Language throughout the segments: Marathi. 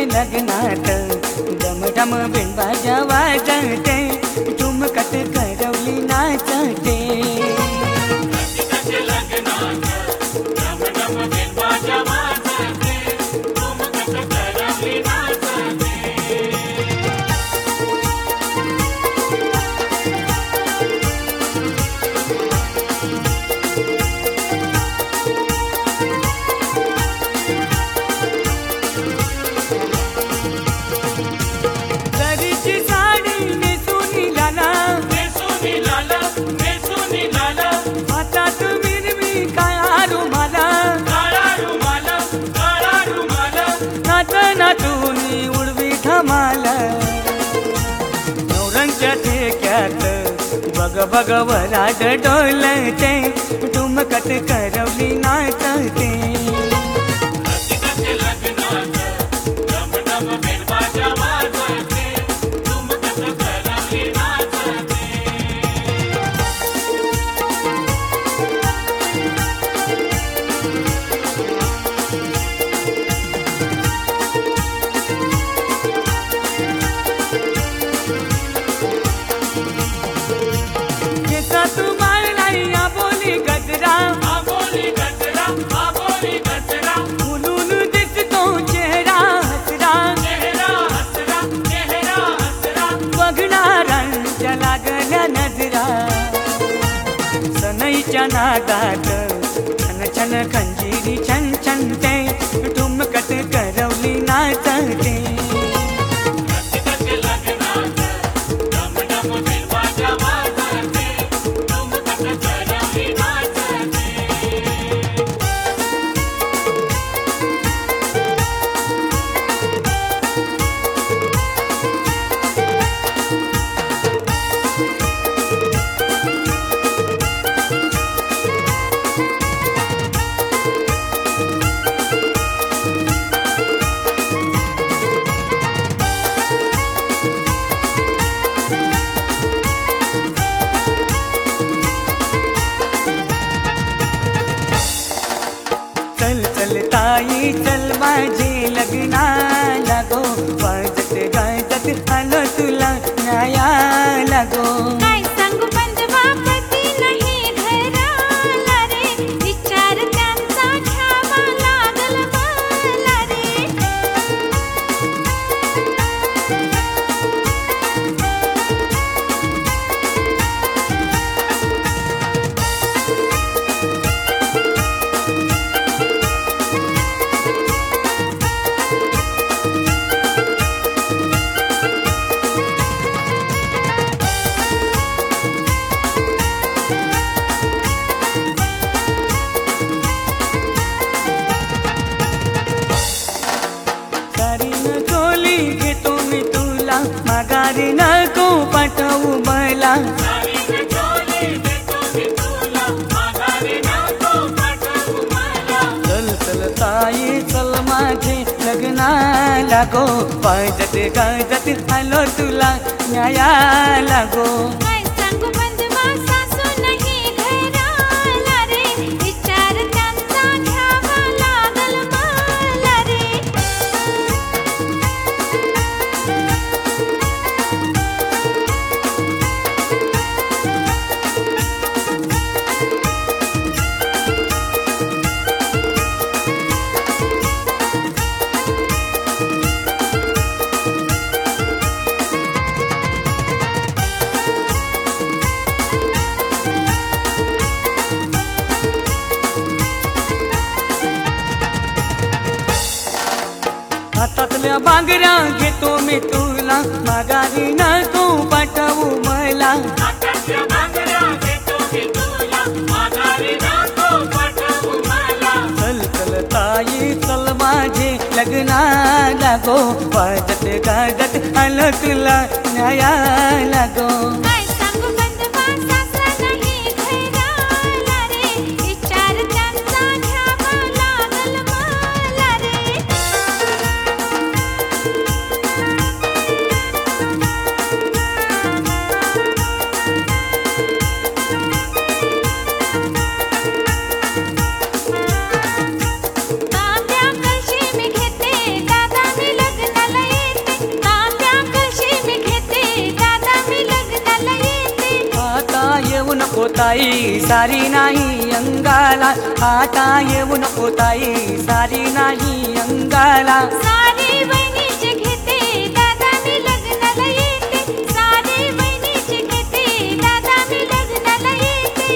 लग्नात डमढम बिनबाजा वाजते ठुमकत करवली नाचते नाचूनी उडवी धमाल नवरंगच्या ठेक्यात बग बग वराड डोलते ठुमकत करवली नाचते सनईच्या नादात छन छन खंजीरी छन छनते ठुमकत करवली नाचते चल चल ताई चल माझे लग्नाला गो वाजत गाजत आलो तुला न्यायाला गो काय सांगू पंजवा पती नाही घराला रे विचार त्यांचा घ्यावा लागल मला रे माघारी नको पाठवू मला चल चल ताई चल माझे लग्नाला गो वाजत गाजत आलो तुला न्यायाला गो काय सांगू पंजवा सासू नाही घराला रे विचार त्यांचा घ्यावा लागल मला रे हातातल्या बांगड्या घेतो मी तुला माघारी नको पाठवू मला चल चल ताई चल माझे लग्नाला गो वाजत गाजत आलो तुला न्यायाला गो काय सांगू पंजवा सासरा नाही घराला रे विचार त्यांचा घ्यावा लागल मला रे तांब्या कळशी मी घेते दादाने लग्नात ताई सारी नाही अंगाला, आता येऊ नको ताई सारी नाही अंगाला. सारी बहिणीचे घेते दादा मी लग्नाला येते, सारी बहिणीचे घेते दादा मी लग्नाला येते.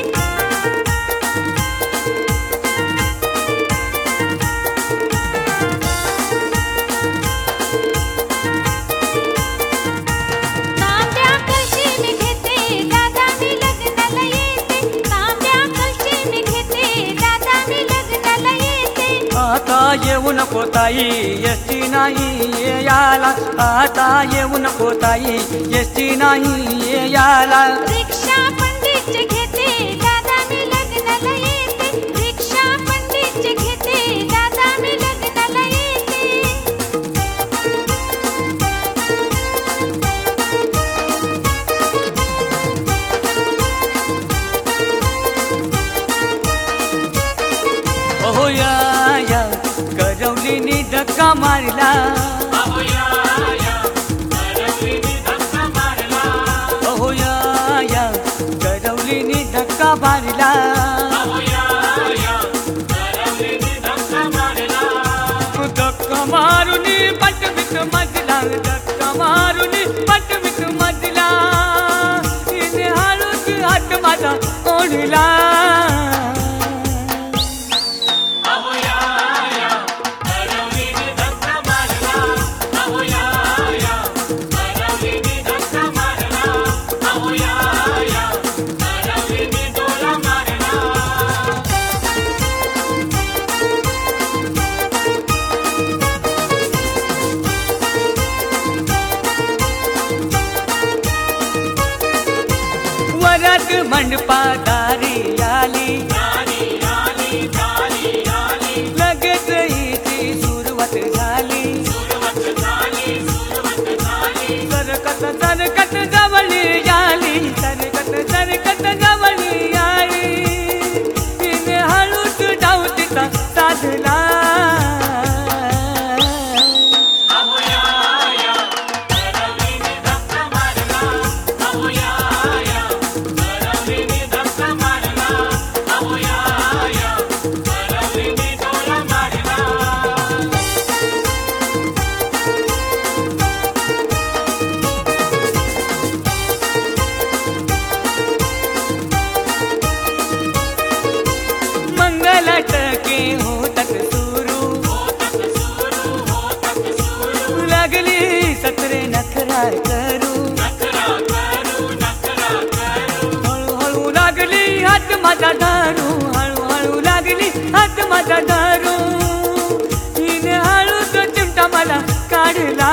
तांब्या कळशीने घेते दादा मी लग्नाला येते, तांब्या कळशीने घेते दादा मी लग्नाला येते. आता येऊ नको ताई एसटी नाही याला, आता येऊ नको ताई एसटी नाही याला. रिक्षा पंडितचे घेते दादा मी लग्नाला येते, रिक्षा पंडितचे घेते दादा मी लग्नाला येते. अहो या करवलीनी धक्का मारला, अहो या करवलीनी धक्का मारला. धक्का मारुनी पटवित मजला, धक्का मारुनी पटवित मजला. तिने हळूच हात माझा ओढला. वरात मंडपादारी आली, लगेच हिची सुरुवात झाली. सरकत सरकत जवळी आली, सरकत सरकत जवळी आली. तिने हळूच डाव तिचा साधला. मंगलटके होतक सुरू, लागली सत्रे नखरा करू. हळूहळू लागली हात माझा धरू, हळूहळू लागली हात माझा धरू. हिने हळूच चिमटा मला काढला.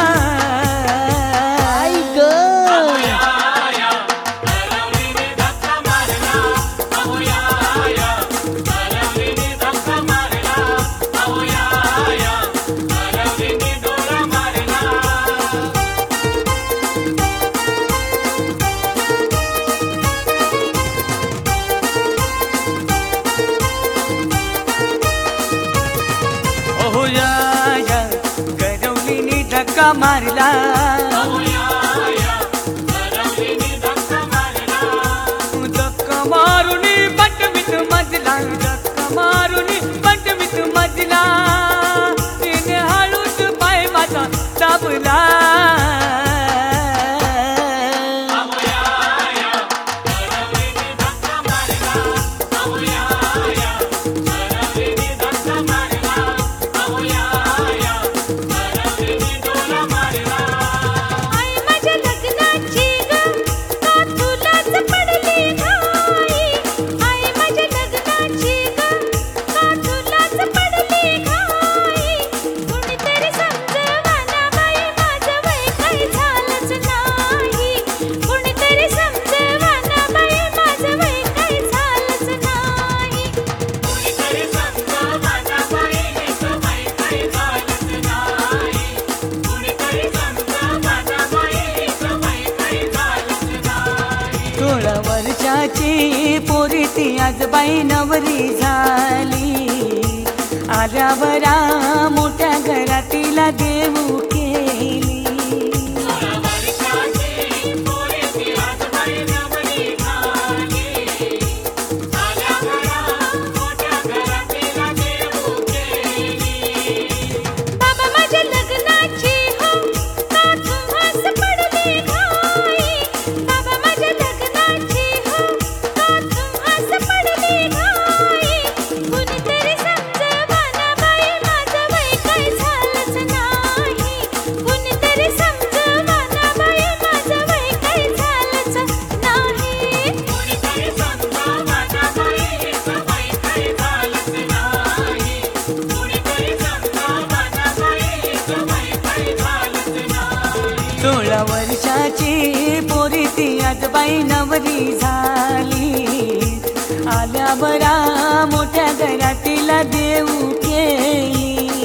अहो या करवलीनी धक्का मारला. धक्का मारुनी पटवित मजला, धक्का मारुनी पटवित मजला. तिने हळूच पाय माझा दाबला. वर्षाची पोरी ती आज बाई नवरी झाली. आल्यावरा मोठ्या घरातीला देऊ केली. बाई नवरी झाली आल्या बरा मोठ्या घरातीला देऊ केली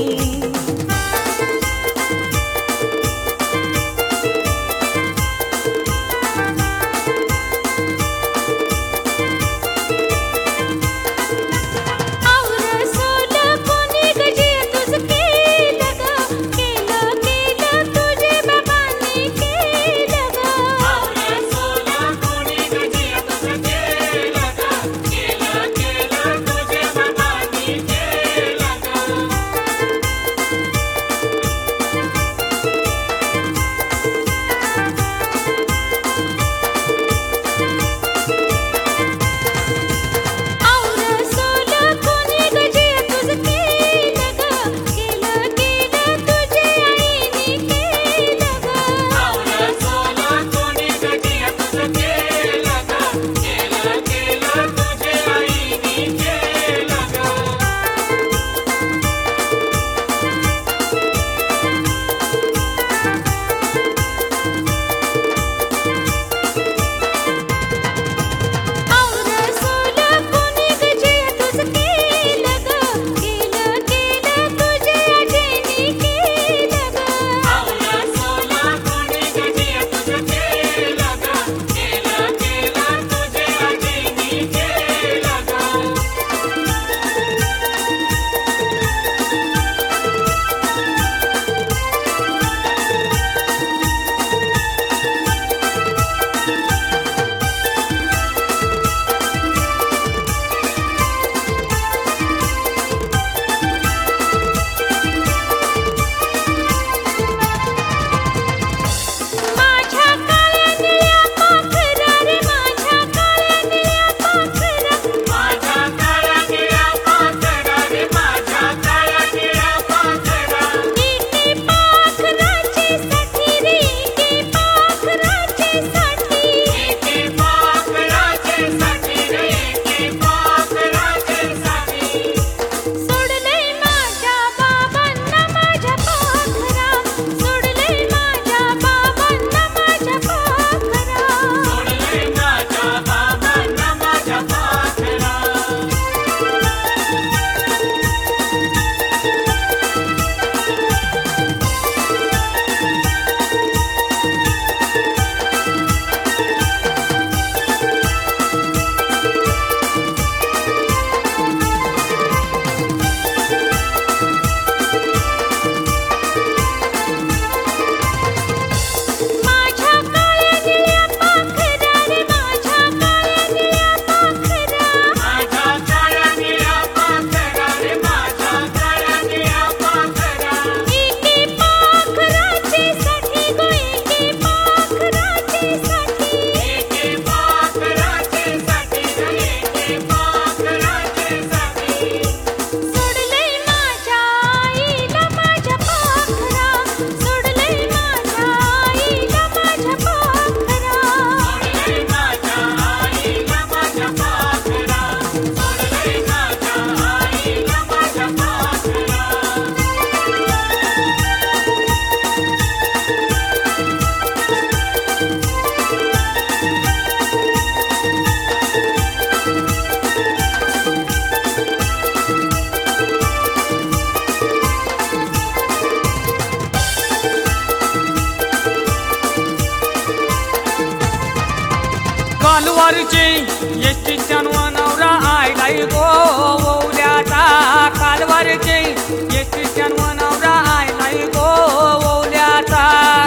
कालवारचे एसटी नवरा आयलाय गो ओवल्याचा कालवारचे एसटी नवरा आयलाय गो ओवल्याचा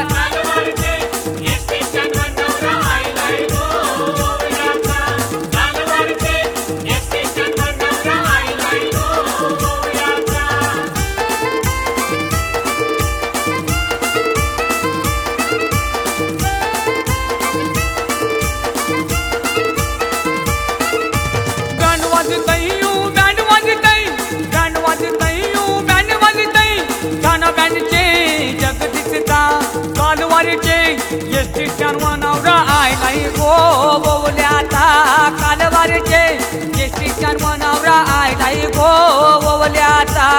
एसटी नवरा आयलाय गो ओवल्याचा कालवारचे एसटी नवरा आयलाय गो ओवल्याचा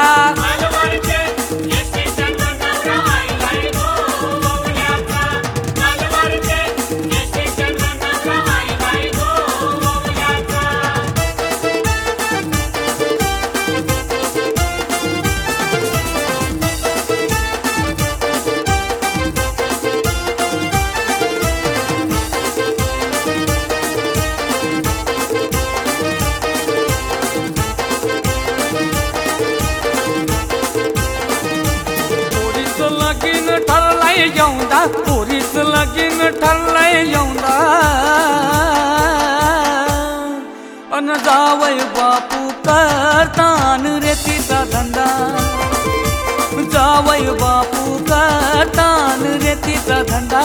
औंदा पोरीच लगीन ठरलंय यौंदा अन जावय बापू करतान रेतीचा धंदा जावय बापू करतान रेतीचा धंदा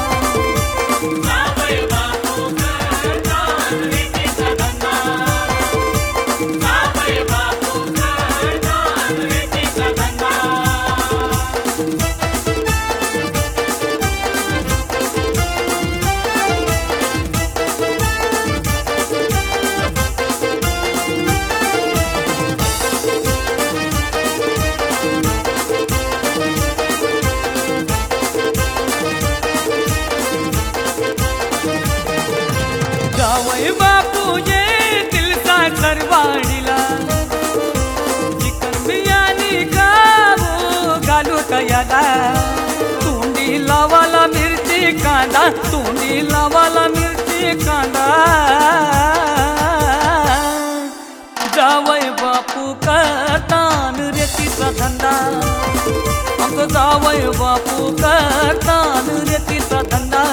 जावई बापू ये दिलचा सरवाडीला चिकन बिर्याणी खाऊ घालू तयाला तोंडी लावाला मिरची कांदा तोंडी लावाला मिरची कांदा जावई बापू करतान रेतीचा धंदा आमचं जावई बापू करतान रेतीचा धंदा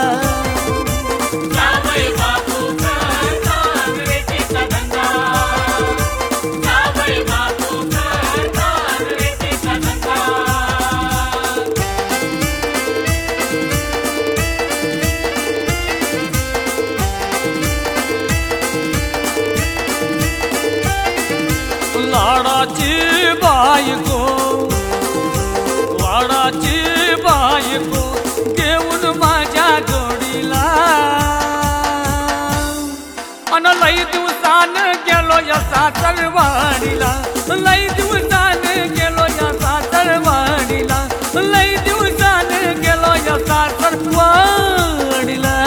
लाडाची बायको घेऊन माझ्या जोडीला अन लई दिवसान गेलो या सासरवाडीला लई दिवसान गेलो या सासरवाडीला लई दिवसान गेलो या सासरवाडीला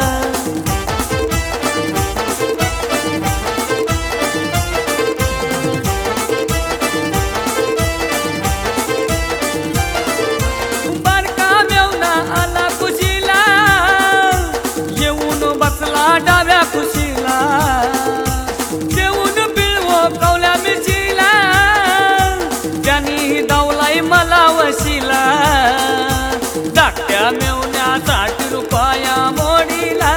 डाव्या खुशीला जेवून पिळवो कवल्या मिरचीला त्यांनी दावलाई मला वशीला धाकट्या मेवण्या 60 रुपया मोडीला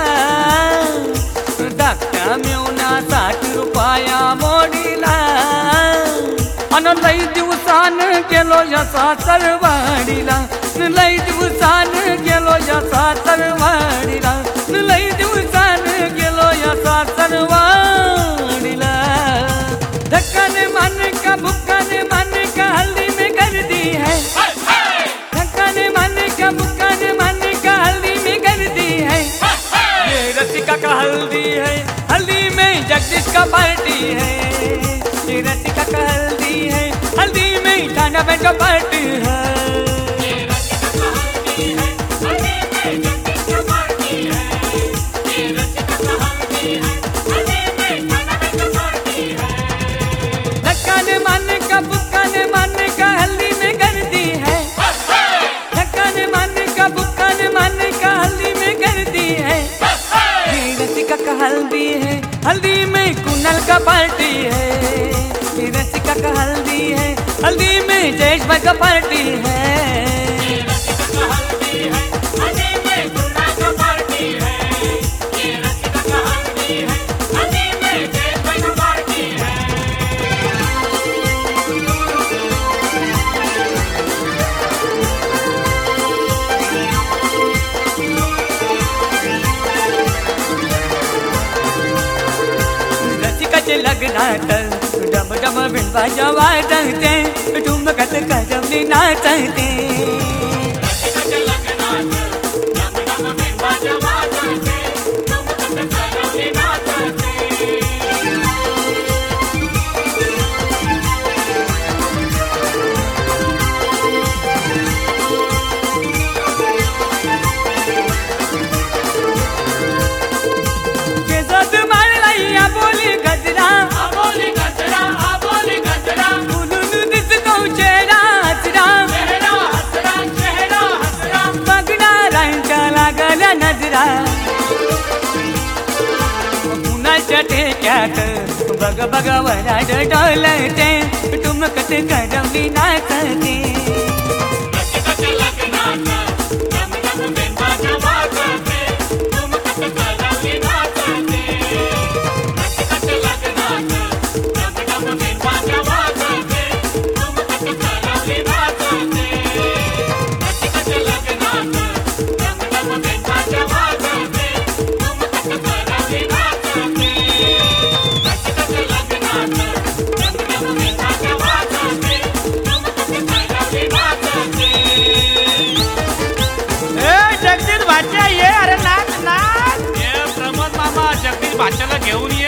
धाकट्या मेवण्या 60 रुपया मोडीला अन लई दिवसान गेलो या सासरवाडीला लई दिवसान गेलो या सासरवाडीला लई दिवसान गेलो या सासरवाडीला धक्काने मारने का भुक्काने मारने का हल्दी में गर्दी है धक्काने मारने का भुक्काने मारने का हल्दी में गर्दी है ये रसिका का हल्दी है हल्दी में जगदीश का पार्टी है ये रसिका का हल्दी है हल्दी में थाना पे का पार्टी है धक्काने मारने का बुक्काने मारने का हल्दी में गर्दी है धक्काने मारने का बुक्काने मारने का हल्दी में गर्दी है ये रसिका का हल्दी है हल्दी में कुनल का पार्टी है ये रसिका का हल्दी है हल्दी में जयेश भाई का पार्टी है लग्नात डम डम बिनबाजा वाजते ठुमकत कजवली नाचते पुण्याच्या ठेक्यात बघ बघ वराड डोलते ठुमकत करवली नाचते घेऊन ये